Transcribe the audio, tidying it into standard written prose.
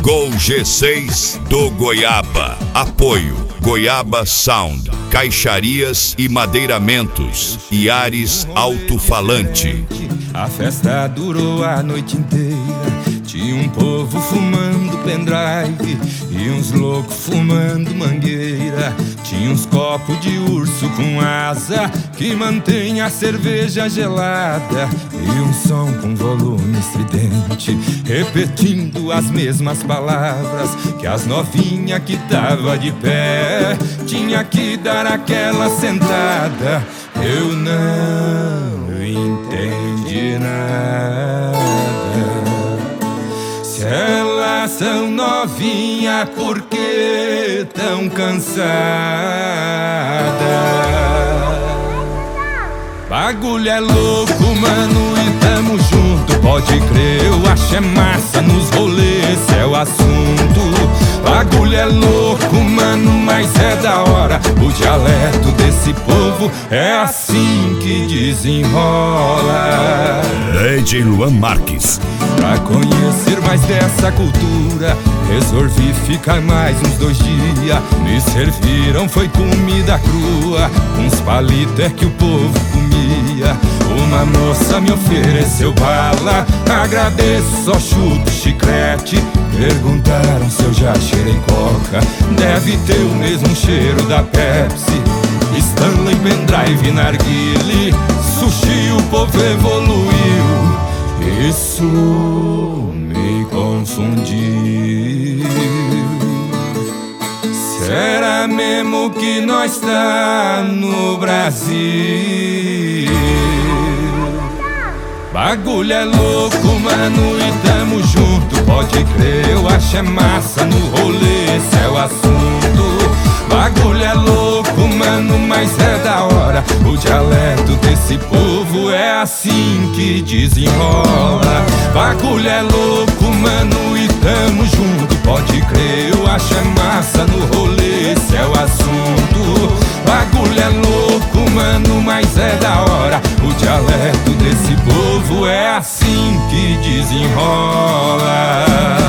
Gol G6 do Goiaba. Apoio Goiaba Sound, Caixarias e Madeiramentos, Iares Alto-Falante. A festa durou a noite inteira. Tinha um povo fumando pendrive e uns loucos fumando mangueira. Tinha uns copos de urso com asa que mantém a cerveja gelada, e um som com volume estridente repetindo as mesmas palavras que as novinhas que tava de pé tinha que dar aquela sentada. Eu não entendi nada. Se elas são novinhas, por que tão cansadas? Bagulho é louco, mano, e tamo junto. Pode crer, eu acho é massa nos rolês, esse é o assunto. Bagulho é louco, mano, mas é da hora. O dialeto desse povo é assim que desenrola. DJ Luan Marques. Pra conhecer mais dessa cultura, resolvi ficar mais uns 2 dias. Me serviram, foi comida crua, uns palitos é que o povo comia. Uma moça me ofereceu bala, agradeço, só chuto chiclete. Perguntaram se eu já cheirei coca, deve ter o mesmo cheiro da Pepsi. Stanley, pendrive, narguile, sushi, o povo evoluiu. Isso me confundiu. Será mesmo que nós tá no Brasil? Bagulho é louco, mano, e tamo junto. Pode crer, eu acho é massa no rolê, esse é o assunto. Bagulho é louco, mano, mas é da hora. O dialeto desse povo é assim que desenrola. Bagulho é louco, mano, e tamo junto. Pode crer, eu acho é massa no rolê, esse é o assunto. Bagulho é louco, mano, mas é da hora. O dialeto desse povo é assim que desenrola.